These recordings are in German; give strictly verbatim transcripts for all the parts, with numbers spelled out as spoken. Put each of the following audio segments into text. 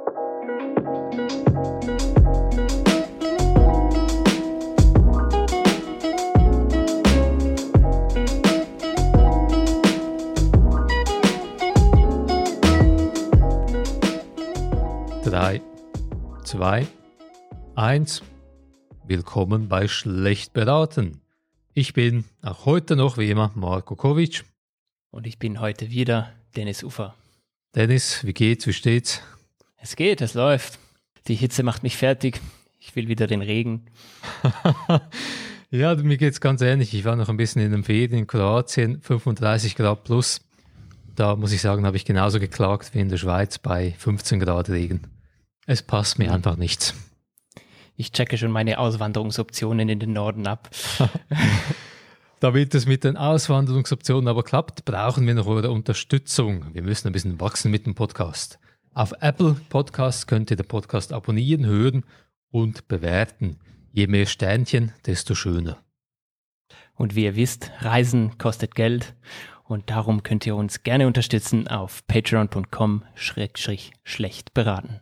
Drei, zwei, eins. Willkommen bei Schlecht beraten. Ich bin auch heute noch wie immer Marko Kovic. Und ich bin heute wieder Dennis Ufer. Dennis, wie geht's, wie steht's? Es geht, es läuft. Die Hitze macht mich fertig. Ich will wieder den Regen. Ja, mir geht's ganz ähnlich. Ich war noch ein bisschen in den Ferien in Kroatien, fünfunddreißig Grad plus. Da muss ich sagen, habe ich genauso geklagt wie in der Schweiz bei fünfzehn Grad Regen. Es passt mir einfach nichts. Ich checke schon meine Auswanderungsoptionen in den Norden ab. Damit es mit den Auswanderungsoptionen aber klappt, brauchen wir noch eure Unterstützung. Wir müssen ein bisschen wachsen mit dem Podcast. Auf Apple Podcasts könnt ihr den Podcast abonnieren, hören und bewerten. Je mehr Sternchen, desto schöner. Und wie ihr wisst, Reisen kostet Geld und darum könnt ihr uns gerne unterstützen auf patreon punkt com schrägstrich schlecht beraten.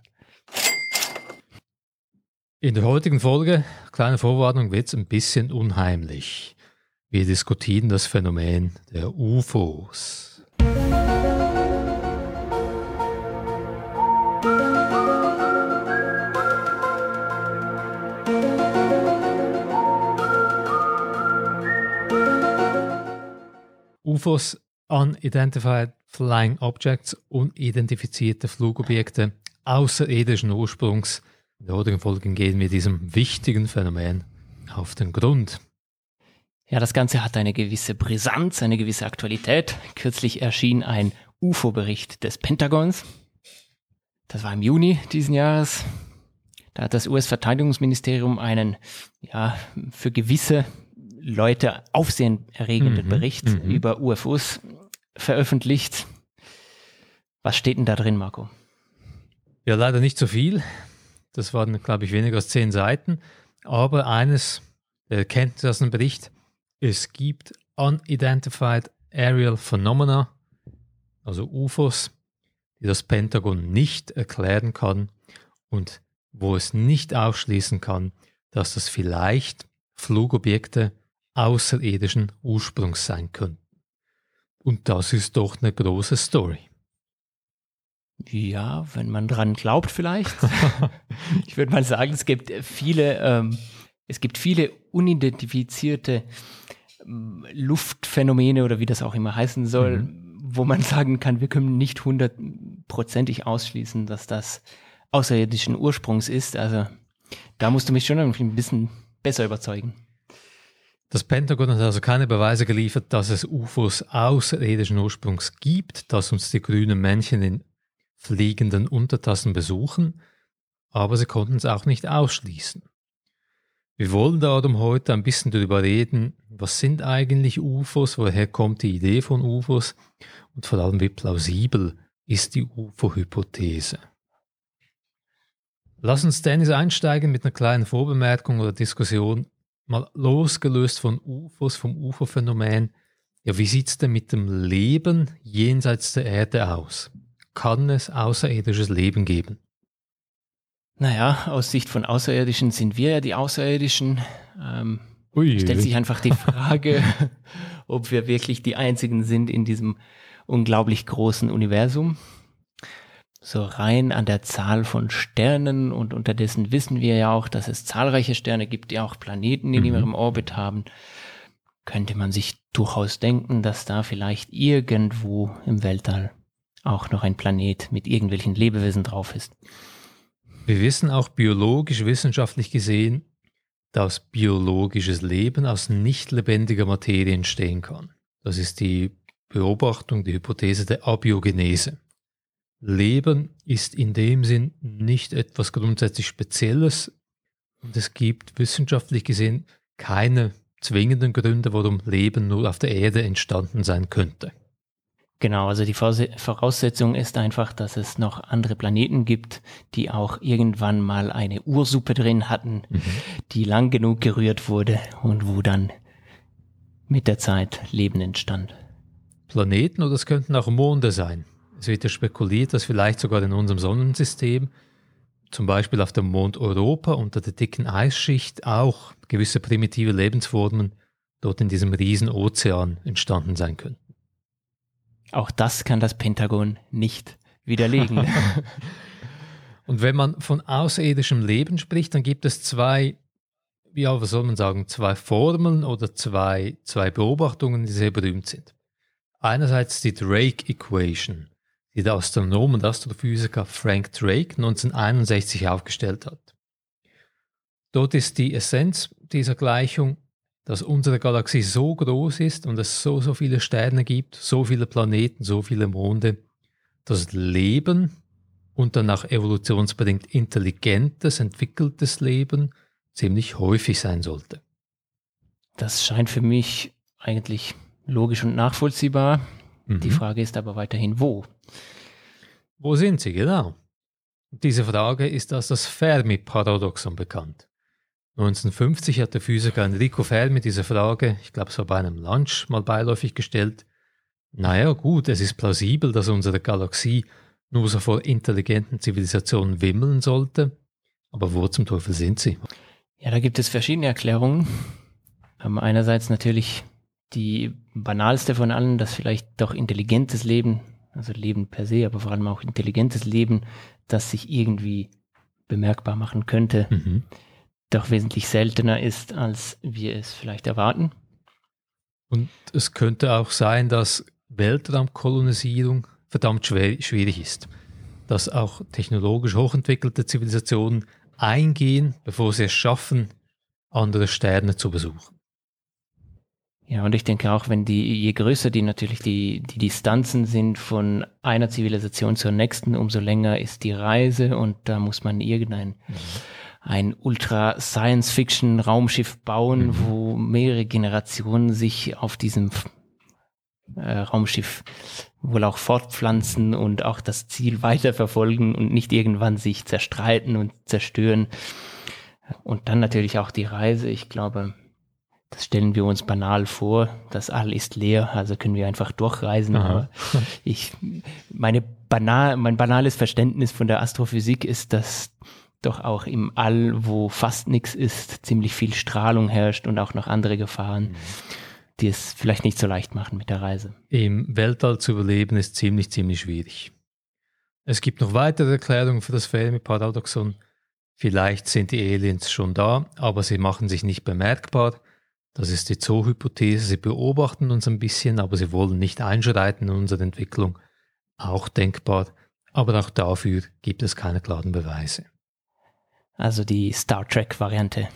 In der heutigen Folge, kleine Vorwarnung, wird es ein bisschen unheimlich. Wir diskutieren das Phänomen der U F Os. U F Os, Unidentified Flying Objects, unidentifizierte Flugobjekte außerirdischen Ursprungs. In der heutigen Folge gehen wir diesem wichtigen Phänomen auf den Grund. Ja, das Ganze hat eine gewisse Brisanz, eine gewisse Aktualität. Kürzlich erschien ein U F O-Bericht des Pentagons. Das war im Juni diesen Jahres. Da hat das U S-Verteidigungsministerium einen, ja, für gewisse Leute aufsehenerregenden mhm, Bericht mhm. über U F Os veröffentlicht. Was steht denn da drin, Marco? Ja, leider nicht so viel. Das waren, glaube ich, weniger als zehn Seiten. Aber eines erkennt aus dem Bericht: Es gibt Unidentified Aerial Phenomena, also U F Os, die das Pentagon nicht erklären kann und wo es nicht ausschließen kann, dass das vielleicht Flugobjekte außerirdischen Ursprungs sein könnten. Und das ist doch eine große Story. Ja, wenn man dran glaubt vielleicht. Ich würde mal sagen, es gibt viele, ähm, es gibt viele unidentifizierte ähm, Luftphänomene oder wie das auch immer heißen soll, mhm. wo man sagen kann, wir können nicht hundertprozentig ausschließen, dass das außerirdischen Ursprungs ist. Also da musst du mich schon irgendwie ein bisschen besser überzeugen. Das Pentagon hat also keine Beweise geliefert, dass es U F Os außerirdischen Ursprungs gibt, dass uns die grünen Männchen in fliegenden Untertassen besuchen, aber sie konnten es auch nicht ausschließen. Wir wollen darum heute ein bisschen darüber reden, was sind eigentlich U F Os, woher kommt die Idee von U F Os und vor allem wie plausibel ist die U F O-Hypothese. Lass uns, Dennis, einsteigen mit einer kleinen Vorbemerkung oder Diskussion, mal losgelöst von U F Os, vom U F O-Phänomen. Ja, wie sieht es denn mit dem Leben jenseits der Erde aus? Kann es außerirdisches Leben geben? Naja, aus Sicht von Außerirdischen sind wir ja die Außerirdischen. Ähm, Ui, stellt sich einfach die Frage, ob wir wirklich die Einzigen sind in diesem unglaublich großen Universum. So rein an der Zahl von Sternen und unterdessen wissen wir ja auch, dass es zahlreiche Sterne gibt, die auch Planeten in mhm. ihrem Orbit haben. Könnte man sich durchaus denken, dass da vielleicht irgendwo im Weltall auch noch ein Planet mit irgendwelchen Lebewesen drauf ist. Wir wissen auch biologisch, wissenschaftlich gesehen, dass biologisches Leben aus nicht lebendiger Materie entstehen kann. Das ist die Beobachtung, die Hypothese der Abiogenese. Leben ist in dem Sinn nicht etwas grundsätzlich Spezielles und es gibt wissenschaftlich gesehen keine zwingenden Gründe, warum Leben nur auf der Erde entstanden sein könnte. Genau, also die Voraussetzung ist einfach, dass es noch andere Planeten gibt, die auch irgendwann mal eine Ursuppe drin hatten, mhm. die lang genug gerührt wurde und wo dann mit der Zeit Leben entstand. Planeten oder es könnten auch Monde sein. Es wird ja spekuliert, dass vielleicht sogar in unserem Sonnensystem zum Beispiel auf dem Mond Europa unter der dicken Eisschicht auch gewisse primitive Lebensformen dort in diesem riesen Ozean entstanden sein könnten. Auch das kann das Pentagon nicht widerlegen. Und wenn man von außerirdischem Leben spricht, dann gibt es zwei, ja, was soll man sagen, zwei Formeln oder zwei, zwei Beobachtungen, die sehr berühmt sind. Einerseits die Drake Equation, die der Astronom und Astrophysiker Frank Drake neunzehnhunderteinundsechzig aufgestellt hat. Dort ist die Essenz dieser Gleichung, dass unsere Galaxie so groß ist und es so, so viele Sterne gibt, so viele Planeten, so viele Monde, dass Leben und dann auch evolutionsbedingt intelligentes, entwickeltes Leben ziemlich häufig sein sollte. Das scheint für mich eigentlich logisch und nachvollziehbar. Mhm. Die Frage ist aber weiterhin, wo? Wo sind sie, genau? Diese Frage ist als das Fermi-Paradoxon bekannt. neunzehnhundertfünfzig hat der Physiker Enrico Fermi diese Frage, ich glaube es war bei einem Lunch, mal beiläufig gestellt. Naja gut, es ist plausibel, dass unsere Galaxie nur so vor intelligenten Zivilisationen wimmeln sollte, aber wo zum Teufel sind sie? Ja, da gibt es verschiedene Erklärungen. Ähm, einerseits natürlich die banalste von allen, dass vielleicht doch intelligentes Leben, also Leben per se, aber vor allem auch intelligentes Leben, das sich irgendwie bemerkbar machen könnte, mhm. doch wesentlich seltener ist, als wir es vielleicht erwarten. Und es könnte auch sein, dass Weltraumkolonisierung verdammt schwer, schwierig ist. Dass auch technologisch hochentwickelte Zivilisationen eingehen, bevor sie es schaffen, andere Sterne zu besuchen. Ja, und ich denke auch, wenn die, je größer die natürlich die, die Distanzen sind von einer Zivilisation zur nächsten, umso länger ist die Reise und da muss man irgendein mhm. ein Ultra-Science-Fiction-Raumschiff bauen, mhm. wo mehrere Generationen sich auf diesem äh, Raumschiff wohl auch fortpflanzen und auch das Ziel weiterverfolgen und nicht irgendwann sich zerstreiten und zerstören. Und dann natürlich auch die Reise. Ich glaube, das stellen wir uns banal vor. Das All ist leer, also können wir einfach durchreisen. Aha. Aber ich, meine banal, mein banales Verständnis von der Astrophysik ist, dass doch auch im All, wo fast nichts ist, ziemlich viel Strahlung herrscht und auch noch andere Gefahren, mhm. die es vielleicht nicht so leicht machen mit der Reise. Im Weltall zu überleben ist ziemlich, ziemlich schwierig. Es gibt noch weitere Erklärungen für das Fermi-Paradoxon. Vielleicht sind die Aliens schon da, aber sie machen sich nicht bemerkbar. Das ist die Zoo-Hypothese. Sie beobachten uns ein bisschen, aber sie wollen nicht einschreiten in unsere Entwicklung. Auch denkbar, aber auch dafür gibt es keine klaren Beweise. Also die Star Trek-Variante.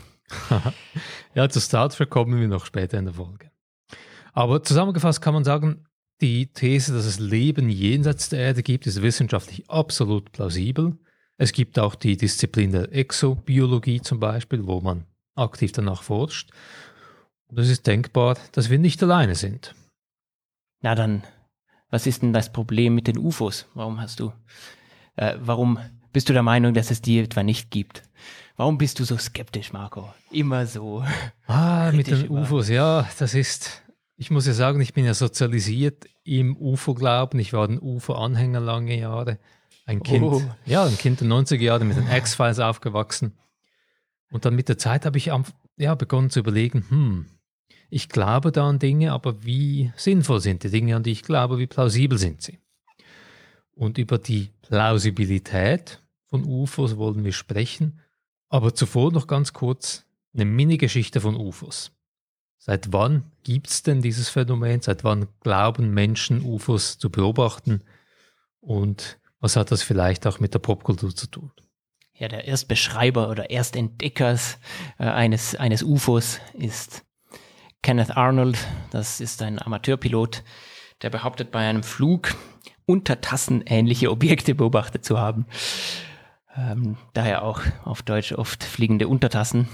Ja, zu Star Trek kommen wir noch später in der Folge. Aber zusammengefasst kann man sagen, die These, dass es Leben jenseits der Erde gibt, ist wissenschaftlich absolut plausibel. Es gibt auch die Disziplin der Exobiologie zum Beispiel, wo man aktiv danach forscht. Und es ist denkbar, dass wir nicht alleine sind. Na dann, was ist denn das Problem mit den U F Os? Warum hast du, äh, warum bist du der Meinung, dass es die etwa nicht gibt? Warum bist du so skeptisch, Marco? Immer so. Ah, mit den U F Os, ja, das ist, ich muss ja sagen, ich bin ja sozialisiert im U F O-Glauben. Ich war ein U F O-Anhänger lange Jahre. Ein Kind, oh. ja, ein Kind der neunziger Jahre mit den X-Files aufgewachsen. Und dann mit der Zeit habe ich ja, begonnen zu überlegen, hm, ich glaube da an Dinge, aber wie sinnvoll sind die Dinge, an die ich glaube, wie plausibel sind sie? Und über die Plausibilität von U F Os wollen wir sprechen, aber zuvor noch ganz kurz eine Mini-Geschichte von U F Os. Seit wann gibt es denn dieses Phänomen? Seit wann glauben Menschen, U F Os zu beobachten? Und was hat das vielleicht auch mit der Popkultur zu tun? Ja, der Erstbeschreiber oder Erstentdeckers äh, eines, eines U F Os ist Kenneth Arnold. Das ist ein Amateurpilot, der behauptet, bei einem Flug Untertassen ähnliche Objekte beobachtet zu haben. Ähm, daher auch auf Deutsch oft fliegende Untertassen.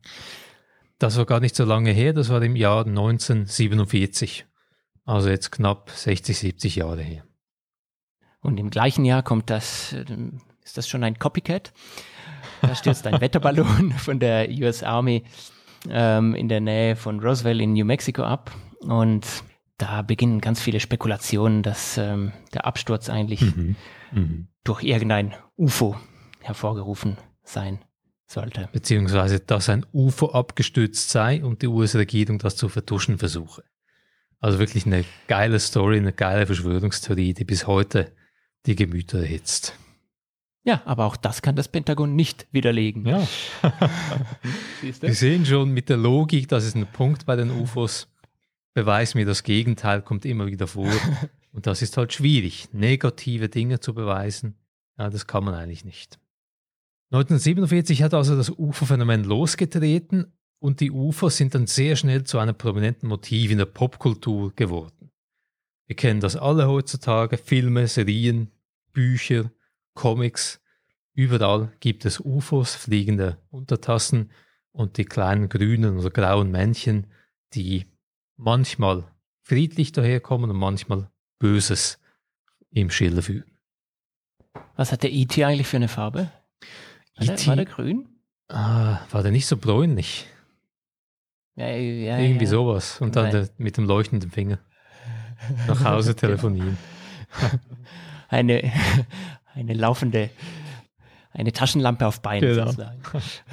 Das war gar nicht so lange her, das war im Jahr neunzehnhundertsiebenundvierzig. Also jetzt knapp sechzig, siebzig Jahre her. Und im gleichen Jahr kommt das, ist das schon ein Copycat? Da stürzt ein Wetterballon von der U S Army ähm, in der Nähe von Roswell in New Mexico ab. Und da beginnen ganz viele Spekulationen, dass ähm, der Absturz eigentlich mhm. Mhm. durch irgendein U F O hervorgerufen sein sollte. Beziehungsweise, dass ein U F O abgestürzt sei und die U S-Regierung das zu vertuschen versuche. Also wirklich eine geile Story, eine geile Verschwörungstheorie, die bis heute die Gemüter erhitzt. Ja, aber auch das kann das Pentagon nicht widerlegen. Ja. Wir sehen schon mit der Logik, das ist ein Punkt bei den U F Os. Beweis mir das Gegenteil, kommt immer wieder vor. Und das ist halt schwierig, negative Dinge zu beweisen. Ja, das kann man eigentlich nicht. neunzehnhundertsiebenundvierzig hat also das U F O-Phänomen losgetreten und die U F Os sind dann sehr schnell zu einem prominenten Motiv in der Popkultur geworden. Wir kennen das alle heutzutage, Filme, Serien, Bücher, Comics. Überall gibt es U F Os, fliegende Untertassen und die kleinen grünen oder grauen Männchen, die manchmal friedlich daherkommen und manchmal Böses im Schilde führen. Was hat der E T eigentlich für eine Farbe? War, der, war der grün? Ah, war der nicht so bräunlich? Ja, ja, Irgendwie ja. sowas. Und dann der, mit dem leuchtenden Finger nach Hause telefonieren. Eine, eine laufende, eine Taschenlampe auf Beinen genau. sozusagen.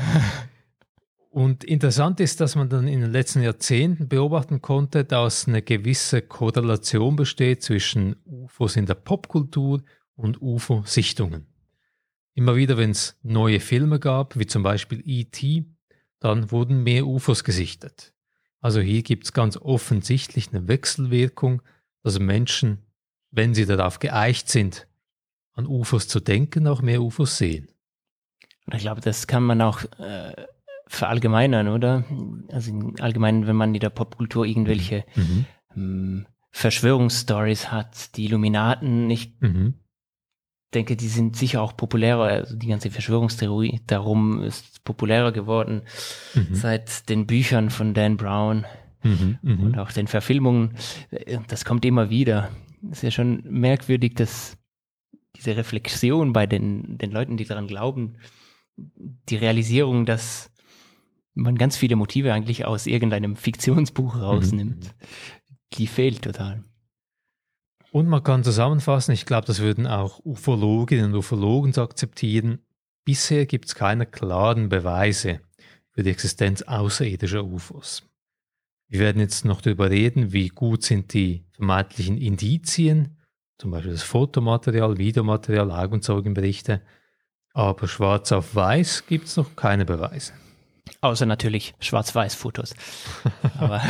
Und interessant ist, dass man dann in den letzten Jahrzehnten beobachten konnte, dass eine gewisse Korrelation besteht zwischen U F Os in der Popkultur und U F O-Sichtungen. Immer wieder, wenn es neue Filme gab, wie zum Beispiel E T, dann wurden mehr U F Os gesichtet. Also hier gibt es ganz offensichtlich eine Wechselwirkung, dass Menschen, wenn sie darauf geeicht sind, an U F Os zu denken, auch mehr U F Os sehen. Und ich glaube, das kann man auch äh, verallgemeinern, oder? Also im Allgemeinen, wenn man in der Popkultur irgendwelche mhm. ähm, Verschwörungsstories hat, die Illuminaten, ich mhm. denke, die sind sicher auch populärer, also die ganze Verschwörungstheorie darum ist populärer geworden mhm. seit den Büchern von Dan Brown mhm. Mhm. und auch den Verfilmungen. Das kommt immer wieder. Es ist ja schon merkwürdig, dass diese Reflexion bei den, den Leuten, die daran glauben, die Realisierung, dass man ganz viele Motive eigentlich aus irgendeinem Fiktionsbuch rausnimmt, mhm. die fehlt total. Und man kann zusammenfassen, ich glaube, das würden auch Ufologinnen und Ufologen so akzeptieren, bisher gibt es keine klaren Beweise für die Existenz außerirdischer U F Os. Wir werden jetzt noch darüber reden, wie gut sind die vermeintlichen Indizien, zum Beispiel das Fotomaterial, Videomaterial, Augenzeugenberichte, aber schwarz auf weiß gibt es noch keine Beweise. Außer natürlich Schwarz-Weiß-Fotos. Aber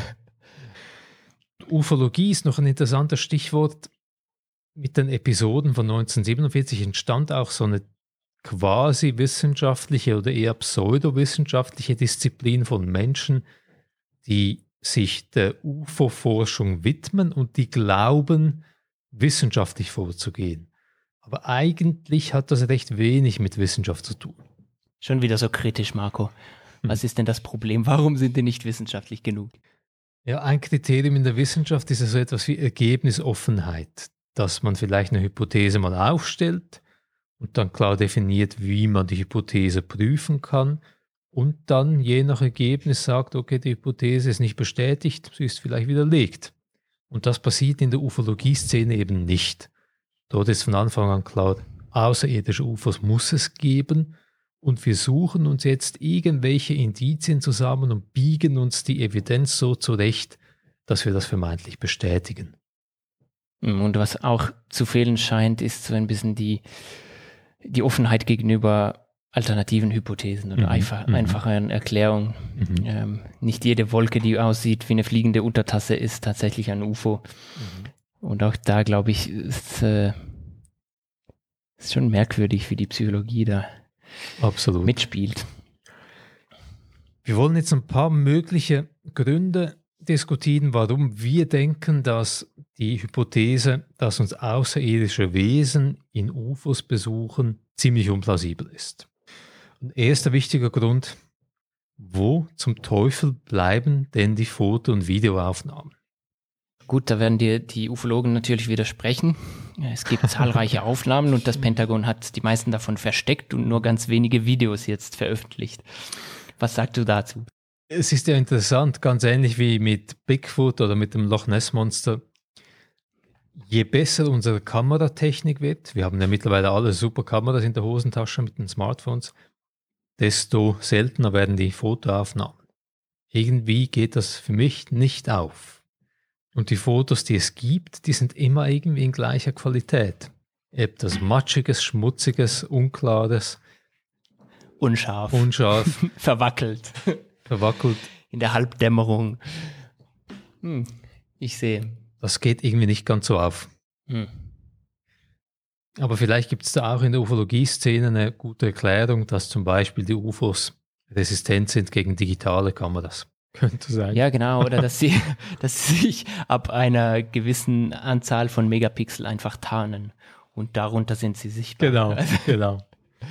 Ufologie ist noch ein interessantes Stichwort. Mit den Episoden von neunzehnhundertsiebenundvierzig entstand auch so eine quasi wissenschaftliche oder eher pseudowissenschaftliche Disziplin von Menschen, die sich der U F O-Forschung widmen und die glauben, wissenschaftlich vorzugehen. Aber eigentlich hat das recht wenig mit Wissenschaft zu tun. Schon wieder so kritisch, Marco. Was ist denn das Problem? Warum sind die nicht wissenschaftlich genug? Ja, ein Kriterium in der Wissenschaft ist ja so etwas wie Ergebnisoffenheit, dass man vielleicht eine Hypothese mal aufstellt und dann klar definiert, wie man die Hypothese prüfen kann und dann je nach Ergebnis sagt, okay, die Hypothese ist nicht bestätigt, sie ist vielleicht widerlegt. Und das passiert in der Ufologie-Szene eben nicht. Dort ist von Anfang an klar, außerirdische U F Os muss es geben. Und wir suchen uns jetzt irgendwelche Indizien zusammen und biegen uns die Evidenz so zurecht, dass wir das vermeintlich bestätigen. Und was auch zu fehlen scheint, ist so ein bisschen die, die Offenheit gegenüber alternativen Hypothesen oder mhm. einfach, mhm. einfachen Erklärungen. Mhm. Ähm, nicht jede Wolke, die aussieht wie eine fliegende Untertasse, ist tatsächlich ein U F O. Mhm. Und auch da, glaube ich, ist äh, ist schon merkwürdig, wie die Psychologie da Absolut. mitspielt. Wir wollen jetzt ein paar mögliche Gründe diskutieren, warum wir denken, dass die Hypothese, dass uns außerirdische Wesen in U F Os besuchen, ziemlich unplausibel ist. Ein erster wichtiger Grund, wo zum Teufel bleiben denn die Foto- und Videoaufnahmen? Gut, da werden dir die Ufologen natürlich widersprechen. Es gibt zahlreiche Aufnahmen und das Pentagon hat die meisten davon versteckt und nur ganz wenige Videos jetzt veröffentlicht. Was sagst du dazu? Es ist ja interessant, ganz ähnlich wie mit Bigfoot oder mit dem Loch Ness Monster. je besser unsere Kameratechnik wird, wir haben ja mittlerweile alle super Kameras in der Hosentasche mit den Smartphones, desto seltener werden die Fotoaufnahmen. Irgendwie geht das für mich nicht auf. Und die Fotos, die es gibt, die sind immer irgendwie in gleicher Qualität. Etwas Matschiges, Schmutziges, Unklares. Unscharf. Unscharf. Verwackelt. Verwackelt. In der Halbdämmerung. Hm, ich sehe. Das geht irgendwie nicht ganz so auf. Hm. Aber vielleicht gibt es da auch in der Ufologie-Szene eine gute Erklärung, dass zum Beispiel die U F Os resistent sind gegen digitale Kameras. Könnte sein. Ja, genau. Oder dass sie, dass sie sich ab einer gewissen Anzahl von Megapixel einfach tarnen. Und darunter sind sie sichtbar. Genau, genau.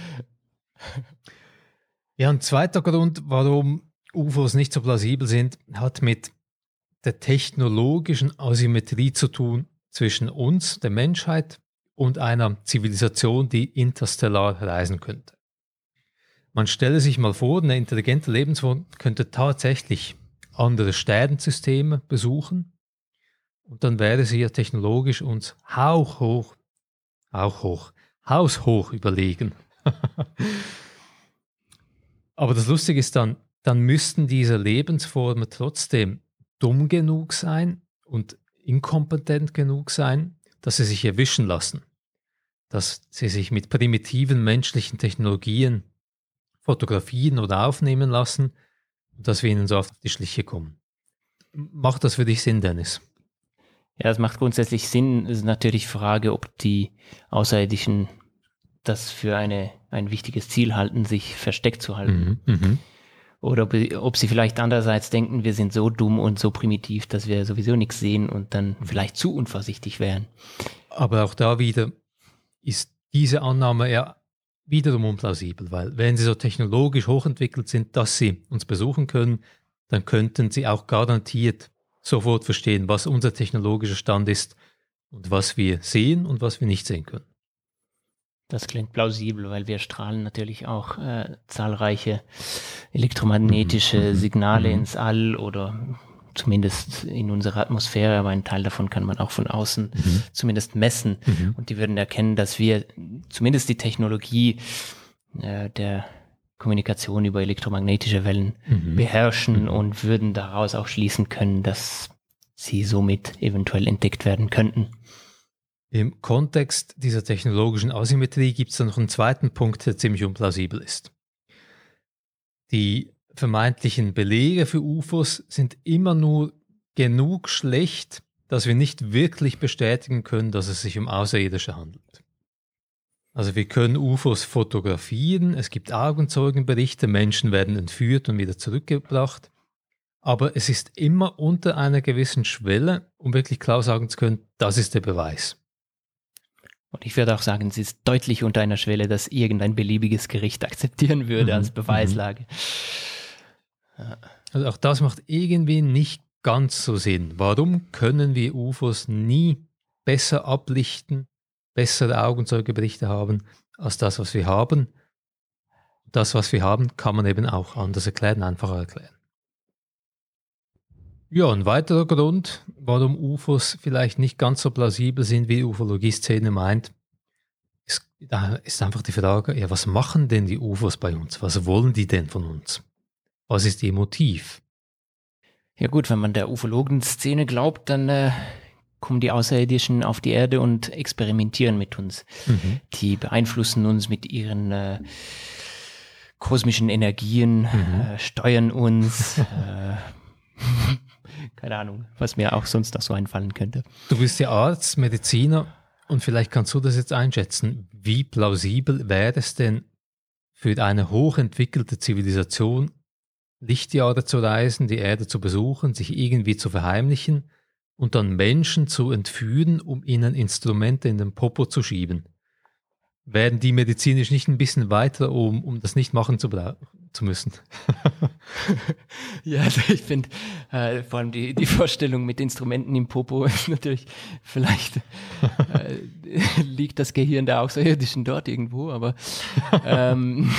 Ja, ein zweiter Grund, warum U F Os nicht so plausibel sind, hat mit der technologischen Asymmetrie zu tun zwischen uns, der Menschheit, und einer Zivilisation, die interstellar reisen könnte. Man stelle sich mal vor, eine intelligente Lebensform könnte tatsächlich andere Sternensysteme besuchen und dann wäre sie ja technologisch uns hauchhoch, hauchhoch, haushoch überlegen. Aber das Lustige ist dann, dann müssten diese Lebensformen trotzdem dumm genug sein und inkompetent genug sein, dass sie sich erwischen lassen. Dass sie sich mit primitiven menschlichen Technologien fotografieren oder aufnehmen lassen und dass wir ihnen so auf die Schliche kommen. Macht das für dich Sinn, Dennis? Ja, es macht grundsätzlich Sinn. Es ist natürlich die Frage, ob die Außerirdischen das für eine, ein wichtiges Ziel halten, sich versteckt zu halten. Mhm, mh. Oder ob, ob sie vielleicht andererseits denken, wir sind so dumm und so primitiv, dass wir sowieso nichts sehen und dann vielleicht zu unvorsichtig wären. Aber auch da wieder ist diese Annahme ja wiederum unplausibel, weil wenn sie so technologisch hochentwickelt sind, dass sie uns besuchen können, dann könnten sie auch garantiert sofort verstehen, was unser technologischer Stand ist und was wir sehen und was wir nicht sehen können. Das klingt plausibel, weil wir strahlen natürlich auch äh, zahlreiche elektromagnetische Signale ins All oder zumindest in unserer Atmosphäre, aber ein Teil davon kann man auch von außen mhm. zumindest messen. Mhm. Und die würden erkennen, dass wir zumindest die Technologie äh, der Kommunikation über elektromagnetische Wellen mhm. beherrschen mhm. und würden daraus auch schließen können, dass sie somit eventuell entdeckt werden könnten. Im Kontext dieser technologischen Asymmetrie gibt es dann noch einen zweiten Punkt, der ziemlich unplausibel ist. Die vermeintlichen Belege für U F Os sind immer nur genug schlecht, dass wir nicht wirklich bestätigen können, dass es sich um Außerirdische handelt. Also wir können U F Os fotografieren, es gibt Augenzeugenberichte, Menschen werden entführt und wieder zurückgebracht, aber es ist immer unter einer gewissen Schwelle, um wirklich klar sagen zu können, das ist der Beweis. Und ich würde auch sagen, es ist deutlich unter einer Schwelle, dass irgendein beliebiges Gericht akzeptieren würde mhm. als Beweislage. Ja. Also auch das macht irgendwie nicht ganz so Sinn. Warum können wir U F Os nie besser ablichten, bessere Augenzeugenberichte haben, als das, was wir haben? Das, was wir haben, kann man eben auch anders erklären, einfacher erklären. Ja, ein weiterer Grund, warum U F Os vielleicht nicht ganz so plausibel sind, wie die Ufologie-Szene meint, ist, da ist einfach die Frage, ja, was machen denn die U F Os bei uns? Was wollen die denn von uns? Was ist ihr Motiv? Ja gut, wenn man der Ufologen-Szene glaubt, dann äh, kommen die Außerirdischen auf die Erde und experimentieren mit uns. Mhm. Die beeinflussen uns mit ihren äh, kosmischen Energien, mhm. äh, steuern uns, äh, keine Ahnung, was mir auch sonst noch so einfallen könnte. Du bist ja Arzt, Mediziner und vielleicht kannst du das jetzt einschätzen. Wie plausibel wäre es denn für eine hochentwickelte Zivilisation, Lichtjahre zu reisen, die Erde zu besuchen, sich irgendwie zu verheimlichen und dann Menschen zu entführen, um ihnen Instrumente in den Popo zu schieben? Werden die medizinisch nicht ein bisschen weiter, um, um das nicht machen zu, zu müssen? Ja, also ich finde, äh, vor allem die, die Vorstellung mit Instrumenten im Popo ist natürlich, vielleicht äh, liegt das Gehirn der Außerirdischen dort irgendwo, aber ähm,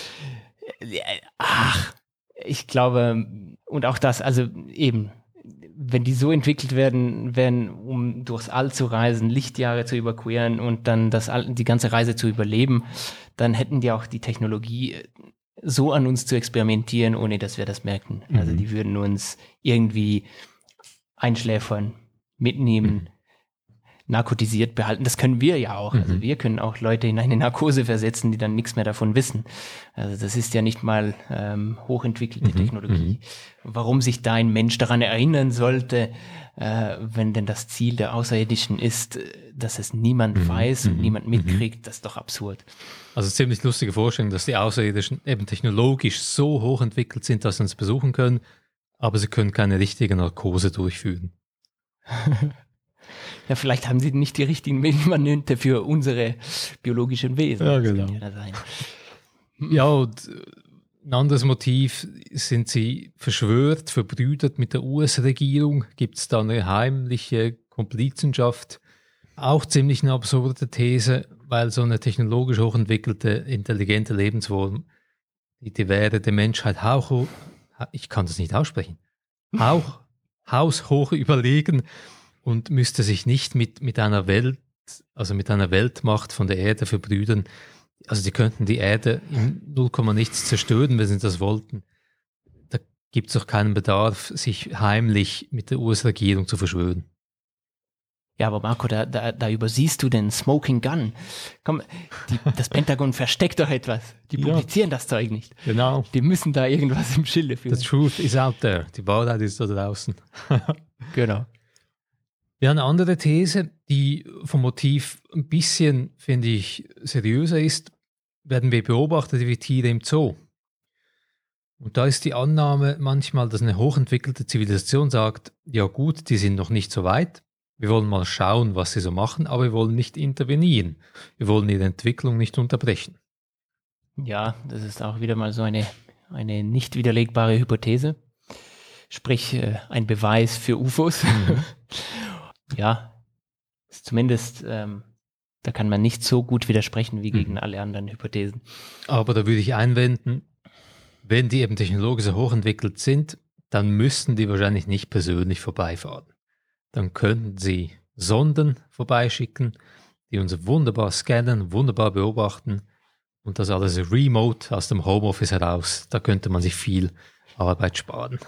ach, ich glaube, und auch das, also eben, wenn die so entwickelt werden, werden, um durchs All zu reisen, Lichtjahre zu überqueren und dann das All, die ganze Reise zu überleben, dann hätten die auch die Technologie, so an uns zu experimentieren, ohne dass wir das merken. Mhm. Also die würden uns irgendwie einschläfern, mitnehmen, mhm. narkotisiert behalten. Das können wir ja auch. Mhm. Also wir können auch Leute in eine Narkose versetzen, die dann nichts mehr davon wissen. Also das ist ja nicht mal ähm, hochentwickelte mhm. Technologie. Mhm. Warum sich da ein Mensch daran erinnern sollte, äh, wenn denn das Ziel der Außerirdischen ist, dass es niemand mhm. weiß und mhm. niemand mitkriegt, das ist doch absurd. Also ziemlich lustige Vorstellung, dass die Außerirdischen eben technologisch so hochentwickelt sind, dass sie uns besuchen können, aber sie können keine richtige Narkose durchführen. Ja, vielleicht haben sie nicht die richtigen Medikamente für unsere biologischen Wesen. Ja, genau. Ja, sein. Ja, und ein anderes Motiv, sind sie verschwört, verbrüdert mit der U S-Regierung? Gibt es da eine heimliche Komplizenschaft? Auch ziemlich eine absurde These, weil so eine technologisch hochentwickelte, intelligente Lebensform, die, die wäre der Menschheit auch, ich kann das nicht aussprechen, auch haushoch überlegen und müsste sich nicht mit, mit einer Welt, also mit einer Weltmacht von der Erde verbrüdern. Also die könnten die Erde in null Komma nichts zerstören, wenn sie das wollten. Da gibt es doch keinen Bedarf, sich heimlich mit der U S-Regierung zu verschwören. Ja, aber Marco, da, da, da übersiehst du den Smoking Gun. Komm, die, das Pentagon versteckt doch etwas. Die publizieren ja das Zeug nicht. Genau. Die müssen da irgendwas im Schilde führen. The truth is out there. Die Wahrheit ist da draußen. Genau. Ja, eine andere These, die vom Motiv ein bisschen, finde ich, seriöser ist, werden wir beobachtet wie Tiere im Zoo. Und da ist die Annahme manchmal, dass eine hochentwickelte Zivilisation sagt, ja gut, die sind noch nicht so weit, wir wollen mal schauen, was sie so machen, aber wir wollen nicht intervenieren. Wir wollen ihre Entwicklung nicht unterbrechen. Ja, das ist auch wieder mal so eine, eine nicht widerlegbare Hypothese. Sprich, äh, ein Beweis für U F Os. Mhm. Ja, ist zumindest, ähm, da kann man nicht so gut widersprechen wie gegen mhm. alle anderen Hypothesen. Aber da würde ich einwenden, wenn die eben technologisch so hochentwickelt sind, dann müssten die wahrscheinlich nicht persönlich vorbeifahren. Dann könnten sie Sonden vorbeischicken, die uns wunderbar scannen, wunderbar beobachten und das alles remote aus dem Homeoffice heraus. Da könnte man sich viel Arbeit sparen.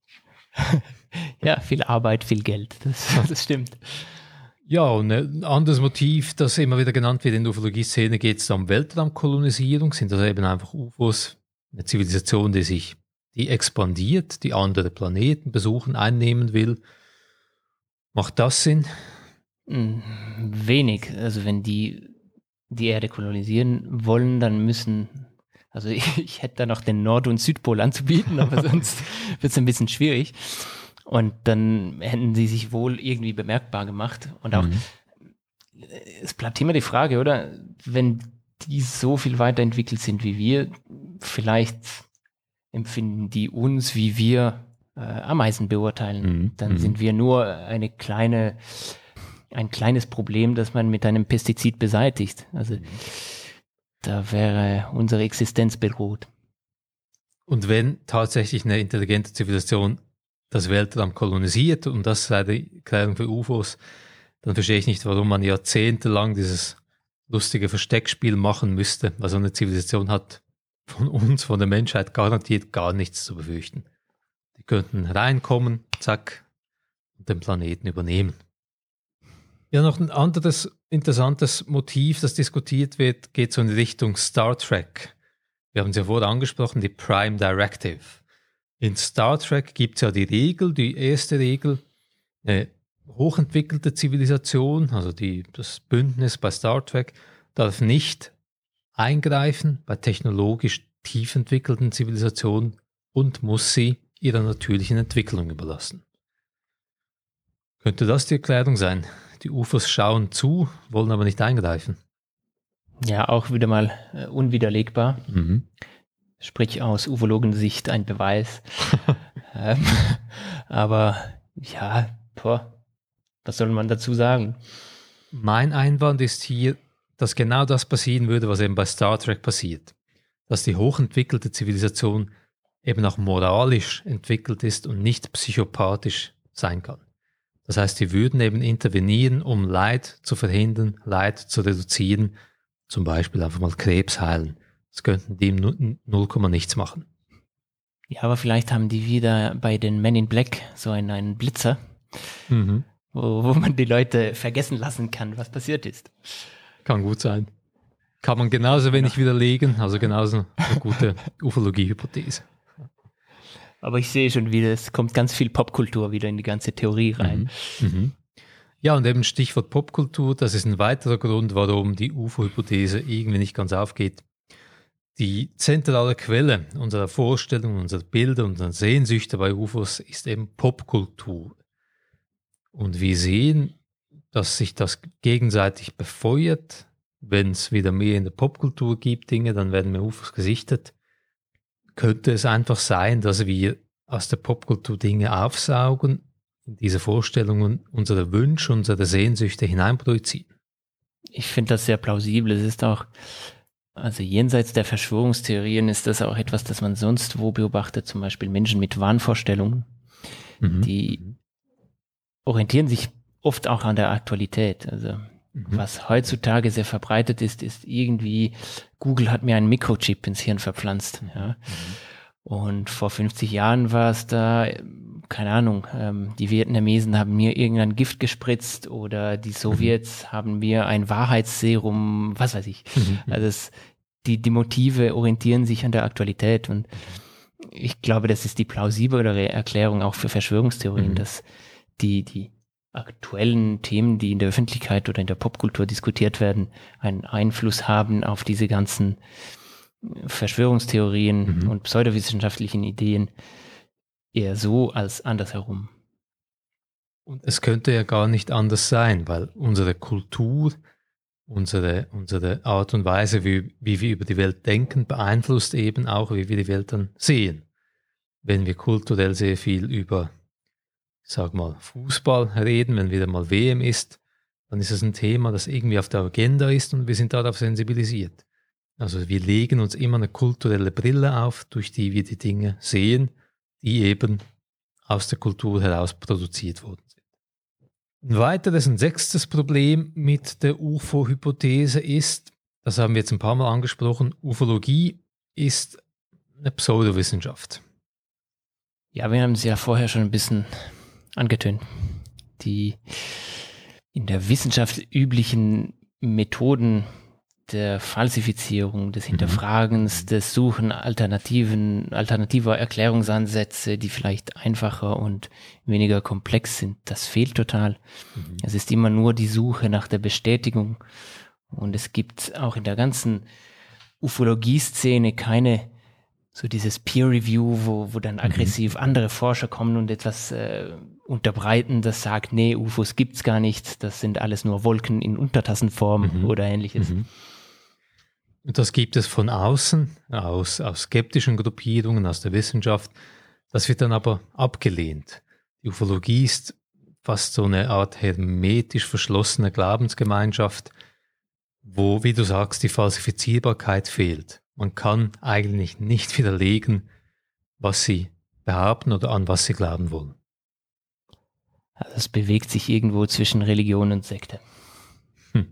Ja, viel Arbeit, viel Geld, das, das stimmt. Ja, und ein anderes Motiv, das immer wieder genannt wird in der Ufologie-Szene, geht es um Weltraumkolonisierung. Sind das eben einfach U F Os, eine Zivilisation, die sich, die expandiert, die andere Planeten besuchen, einnehmen will. Macht das Sinn? Wenig. Also wenn die die Erde kolonisieren wollen, dann müssen, also ich, ich hätte da noch den Nord- und Südpol anzubieten, aber sonst wird es ein bisschen schwierig. Und dann hätten sie sich wohl irgendwie bemerkbar gemacht. Und auch, mhm. es bleibt immer die Frage, oder? Wenn die so viel weiterentwickelt sind wie wir, vielleicht empfinden die uns, wie wir äh, Ameisen beurteilen. Mhm. Dann mhm. sind wir nur eine kleine, ein kleines Problem, das man mit einem Pestizid beseitigt. Also da wäre unsere Existenz bedroht. Und wenn tatsächlich eine intelligente Zivilisation das Weltraum kolonisiert und das sei die Erklärung für U F Os, dann verstehe ich nicht, warum man jahrzehntelang dieses lustige Versteckspiel machen müsste, weil so eine Zivilisation hat von uns, von der Menschheit garantiert gar nichts zu befürchten. Die könnten reinkommen, zack, und den Planeten übernehmen. Ja, noch ein anderes interessantes Motiv, das diskutiert wird, geht so in Richtung Star Trek. Wir haben es ja vorher angesprochen, die Prime Directive. In Star Trek gibt es ja die Regel, die erste Regel, eine hochentwickelte Zivilisation, also die, das Bündnis bei Star Trek, darf nicht eingreifen bei technologisch tief entwickelten Zivilisationen und muss sie ihrer natürlichen Entwicklung überlassen. Könnte das die Erklärung sein? Die U F Os schauen zu, wollen aber nicht eingreifen. Ja, auch wieder mal äh, unwiderlegbar. Mhm. Sprich aus Ufologensicht ein Beweis. ähm, aber ja, boah, was soll man dazu sagen? Mein Einwand ist hier, dass genau das passieren würde, was eben bei Star Trek passiert. Dass die hochentwickelte Zivilisation eben auch moralisch entwickelt ist und nicht psychopathisch sein kann. Das heißt, die würden eben intervenieren, um Leid zu verhindern, Leid zu reduzieren, zum Beispiel einfach mal Krebs heilen. Das könnten die im null Komma nichts machen. Ja, aber vielleicht haben die wieder bei den Men in Black so einen, einen Blitzer, mhm. wo, wo man die Leute vergessen lassen kann, was passiert ist. Kann gut sein. Kann man genauso wenig widerlegen, also genauso eine gute Ufologie-Hypothese. Aber ich sehe schon wieder, es kommt ganz viel Popkultur wieder in die ganze Theorie rein. Mhm. Mhm. Ja, und eben Stichwort Popkultur, das ist ein weiterer Grund, warum die U F O-Hypothese irgendwie nicht ganz aufgeht. Die zentrale Quelle unserer Vorstellungen, unserer Bilder, unserer Sehnsüchte bei U F Os ist eben Popkultur. Und wir sehen, dass sich das gegenseitig befeuert. Wenn es wieder mehr in der Popkultur gibt, Dinge, dann werden mehr U F Os gesichtet. Könnte es einfach sein, dass wir aus der Popkultur Dinge aufsaugen, in diese Vorstellungen unsere Wünsche, unsere Sehnsüchte hineinprojizieren? Ich finde das sehr plausibel. Es ist auch, also jenseits der Verschwörungstheorien ist das auch etwas, das man sonst wo beobachtet, zum Beispiel Menschen mit Wahnvorstellungen, mhm. die orientieren sich oft auch an der Aktualität. Also mhm. was heutzutage sehr verbreitet ist, ist irgendwie, Google hat mir einen Mikrochip ins Hirn verpflanzt. Ja. Mhm. Und vor fünfzig Jahren war es da, keine Ahnung, ähm, die Vietnamesen haben mir irgendein Gift gespritzt oder die Sowjets mhm. haben mir ein Wahrheitsserum, was weiß ich. Mhm. Also es, die, die Motive orientieren sich an der Aktualität und ich glaube, das ist die plausiblere Erklärung auch für Verschwörungstheorien, mhm. dass die, die aktuellen Themen, die in der Öffentlichkeit oder in der Popkultur diskutiert werden, einen Einfluss haben auf diese ganzen Verschwörungstheorien mhm. und pseudowissenschaftlichen Ideen eher so als andersherum. Und es könnte ja gar nicht anders sein, weil unsere Kultur, unsere, unsere Art und Weise, wie, wie wir über die Welt denken, beeinflusst eben auch, wie wir die Welt dann sehen. Wenn wir kulturell sehr viel über, ich sag mal, Fußball reden, wenn wieder mal W M ist, dann ist es ein Thema, das irgendwie auf der Agenda ist und wir sind darauf sensibilisiert. Also wir legen uns immer eine kulturelle Brille auf, durch die wir die Dinge sehen, die eben aus der Kultur heraus produziert worden sind. Ein weiteres, ein sechstes Problem mit der U F O-Hypothese ist, das haben wir jetzt ein paar Mal angesprochen, Ufologie ist eine Pseudowissenschaft. Ja, wir haben es ja vorher schon ein bisschen angetönt. Die in der Wissenschaft üblichen Methoden der Falsifizierung, des Hinterfragens, mhm. des Suchen alternativen, alternativer Erklärungsansätze, die vielleicht einfacher und weniger komplex sind, das fehlt total. Mhm. Es ist immer nur die Suche nach der Bestätigung und es gibt auch in der ganzen Ufologie-Szene keine so dieses Peer-Review, wo, wo dann aggressiv mhm. andere Forscher kommen und etwas äh, unterbreiten, das sagt, nee, U F Os gibt's gar nicht, das sind alles nur Wolken in Untertassenform mhm. oder ähnliches. Mhm. Und das gibt es von außen, aus, aus skeptischen Gruppierungen, aus der Wissenschaft. Das wird dann aber abgelehnt. Die Ufologie ist fast so eine Art hermetisch verschlossene Glaubensgemeinschaft, wo, wie du sagst, die Falsifizierbarkeit fehlt. Man kann eigentlich nicht widerlegen, was sie behaupten oder an was sie glauben wollen. Also es bewegt sich irgendwo zwischen Religion und Sekte. Hm.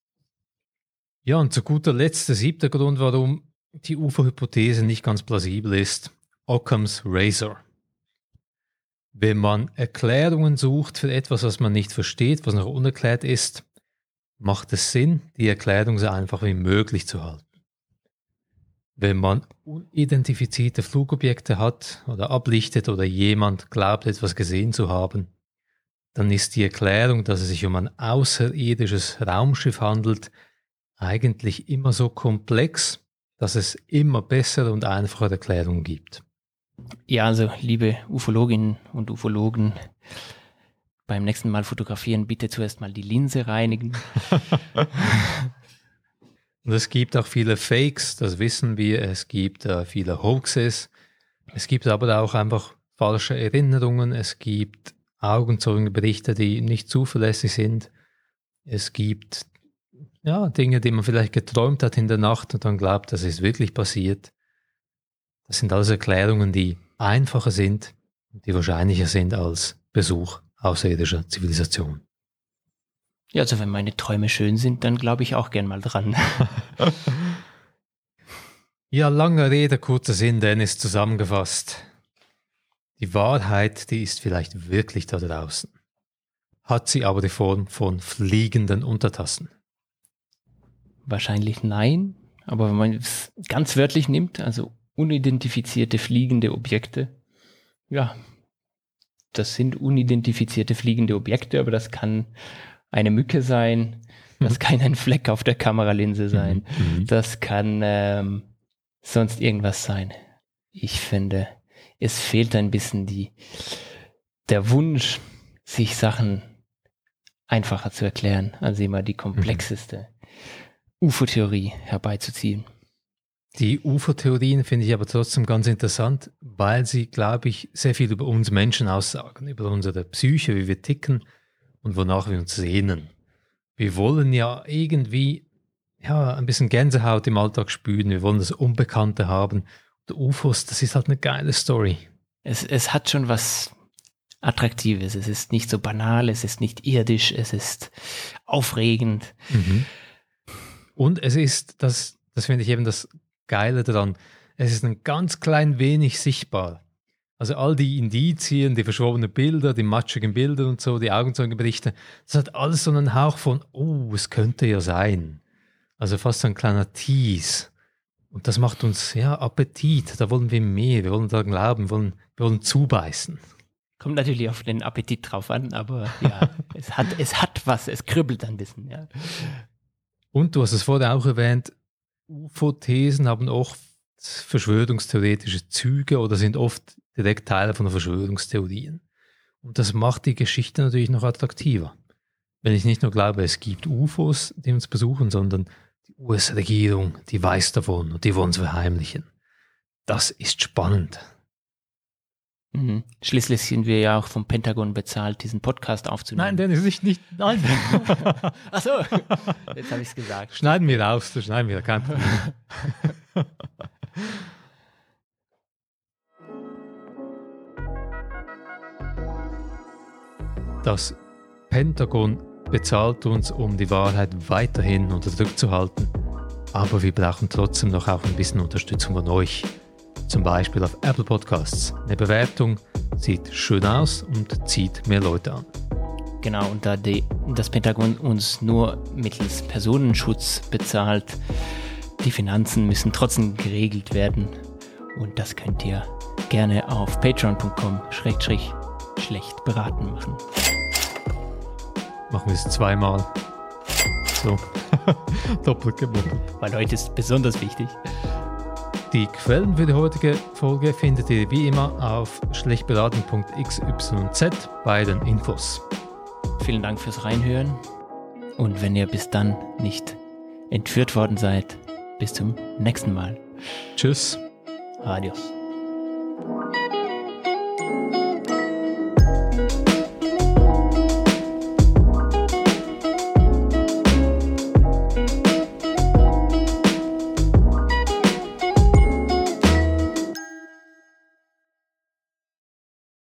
Ja, und zu guter Letzt der siebte Grund, warum die U F O-Hypothese nicht ganz plausibel ist, Occam's Razor. Wenn man Erklärungen sucht für etwas, was man nicht versteht, was noch unerklärt ist, macht es Sinn, die Erklärung so einfach wie möglich zu halten. Wenn man unidentifizierte Flugobjekte hat oder ablichtet oder jemand glaubt, etwas gesehen zu haben, dann ist die Erklärung, dass es sich um ein außerirdisches Raumschiff handelt, eigentlich immer so komplex, dass es immer bessere und einfache Erklärungen gibt. Ja, also liebe Ufologinnen und Ufologen, beim nächsten Mal fotografieren bitte zuerst mal die Linse reinigen. Und es gibt auch viele Fakes, das wissen wir. Es gibt äh, viele Hoaxes. Es gibt aber auch einfach falsche Erinnerungen. Es gibt Augenzeugenberichte, die nicht zuverlässig sind. Es gibt ja, Dinge, die man vielleicht geträumt hat in der Nacht und dann glaubt, das ist wirklich passiert. Das sind alles Erklärungen, die einfacher sind und die wahrscheinlicher sind als Besuch außerirdischer Zivilisation. Ja, also wenn meine Träume schön sind, dann glaube ich auch gern mal dran. Ja, lange Rede, kurzer Sinn, Dennis, zusammengefasst. Die Wahrheit, die ist vielleicht wirklich da draußen. Hat sie aber die Form von fliegenden Untertassen? Wahrscheinlich nein, aber wenn man es ganz wörtlich nimmt, also unidentifizierte fliegende Objekte, ja, das sind unidentifizierte fliegende Objekte, aber das kann eine Mücke sein, das kann ein Fleck auf der Kameralinse sein, Mhm. das kann ähm, sonst irgendwas sein. Ich finde, es fehlt ein bisschen die, der Wunsch, sich Sachen einfacher zu erklären, also immer die komplexeste U F O-Theorie herbeizuziehen. Die U F O-Theorien finde ich aber trotzdem ganz interessant, weil sie, glaube ich, sehr viel über uns Menschen aussagen, über unsere Psyche, wie wir ticken und wonach wir uns sehnen. Wir wollen ja irgendwie ja, ein bisschen Gänsehaut im Alltag spüren, wir wollen das Unbekannte haben. Und U F Os, das ist halt eine geile Story. Es, es hat schon was Attraktives, es ist nicht so banal, es ist nicht irdisch, es ist aufregend. Mhm. Und es ist, das, das finde ich eben das Geile daran, es ist ein ganz klein wenig sichtbar. Also all die Indizien, die verschwobenen Bilder, die matschigen Bilder und so, die Augenzeugenberichte, das hat alles so einen Hauch von, oh, es könnte ja sein. Also fast so ein kleiner Tease. Und das macht uns, ja, Appetit, da wollen wir mehr, wir wollen da glauben, wir wollen, wir wollen zubeißen. Kommt natürlich auf den Appetit drauf an, aber ja, es hat, es hat was, es kribbelt ein bisschen, ja. Und du hast es vorher auch erwähnt, U F O-Thesen haben oft verschwörungstheoretische Züge oder sind oft direkt Teile von Verschwörungstheorien. Und das macht die Geschichte natürlich noch attraktiver. Wenn ich nicht nur glaube, es gibt U F Os, die uns besuchen, sondern die U S-Regierung, die weiß davon und die wollen es verheimlichen. Das ist spannend. Mhm. Schließlich sind wir ja auch vom Pentagon bezahlt, diesen Podcast aufzunehmen. Nein, Dennis, nicht, nicht, nein. Ach so, jetzt habe ich es gesagt. Schneiden wir raus, das schneiden wir, kein Problem. Das Pentagon bezahlt uns, um die Wahrheit weiterhin unterdrückt zu halten. Aber wir brauchen trotzdem noch auch ein bisschen Unterstützung von euch. Zum Beispiel auf Apple Podcasts. Eine Bewertung sieht schön aus und zieht mehr Leute an. Genau, und da die, das Pentagon uns nur mittels Personenschutz bezahlt, die Finanzen müssen trotzdem geregelt werden. Und das könnt ihr gerne auf patreon punkt com schrägstrich schlecht beraten machen. Machen wir es zweimal. So, doppelt gemoppelt. Weil heute ist besonders wichtig. Die Quellen für die heutige Folge findet ihr wie immer auf schlechtberaten punkt x y z bei den Infos. Vielen Dank fürs Reinhören. Und wenn ihr bis dann nicht entführt worden seid, bis zum nächsten Mal. Tschüss. Adios.